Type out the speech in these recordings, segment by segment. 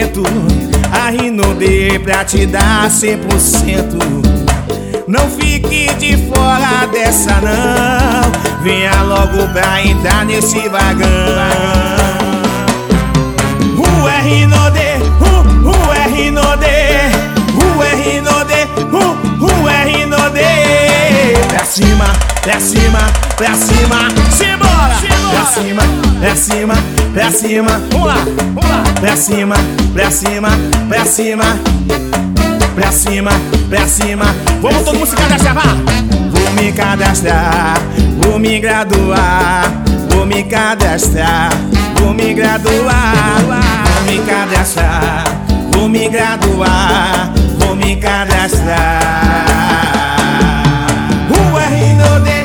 momento, a Rinode pra te dar 100%. Não fique de fora dessa não, venha logo pra entrar nesse vagão. Rinode, Rinode, Rinode, Rinode. Pra cima, pra cima, pra cima, simbora! Pra cima, pra cima, pra cima, vamos lá, vamos lá. Pra cima, pra cima, pra cima, pra cima, pra cima. Vamos todo mundo se cadastrar, vá! Vou me cadastrar, vou me graduar, vou me cadastrar, vou me graduar, vou me cadastrar, vou me graduar, vou me cadastrar. Rinode,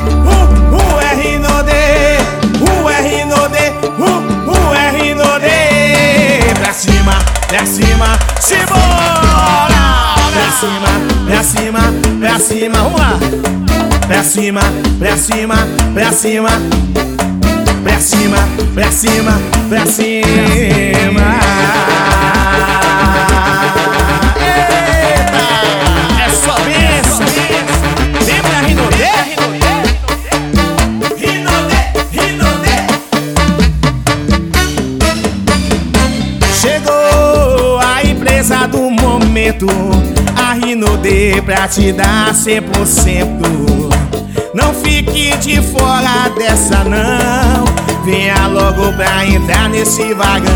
Rinode, Rinode. Pra cima, pra cima, simbora! Pra cima, pra cima, pra cima, vamos lá! Pra cima, pra cima, pra cima, pra cima, pra cima, pra cima. Eita! É só benção! Vem pra Rinode! Rinode, Rinode. Chegou a empresa do momento, a Rinode pra te dar 100%. Não fique de fora dessa não, venha logo pra entrar nesse vagão.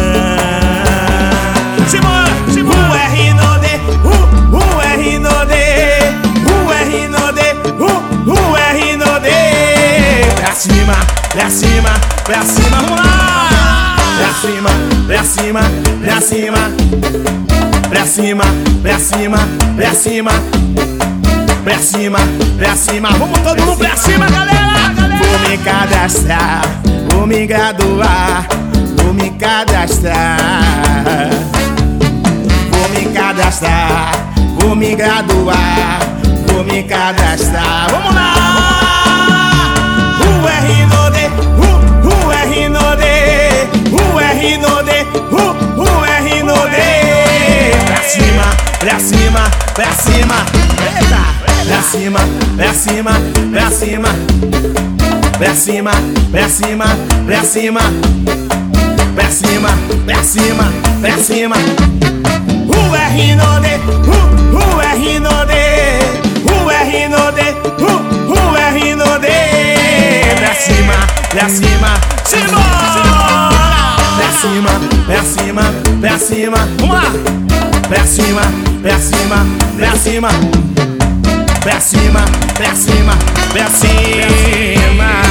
Simona, Simona. Rinode, Rinode, Rinode, Rinode. Pra cima, pra cima, pra cima, vamos lá! Pra cima, pra cima, pra cima, pra cima, pra cima, pra cima, pra cima, pra cima. Vamos todo mundo pra cima, galera! Vou me cadastrar, vou me graduar, vou me cadastrar, vou me cadastrar, vou me graduar, vou me cadastrar. Vamos lá! Rinode, Rinode, Rinode, Rinode. Pra cima, pra cima, pra cima. Eita! Pra cima, pra cima, pra cima, pra cima, pra cima, pra cima, pra cima, pra cima, pra cima. Rinode, Rinode, Rinode, Rinode. Pra cima, pra cima, simbora! Pra cima, pra cima, pra cima, vamos lá! Pra cima, pra cima, pra cima, pra cima, pra cima, pra cima.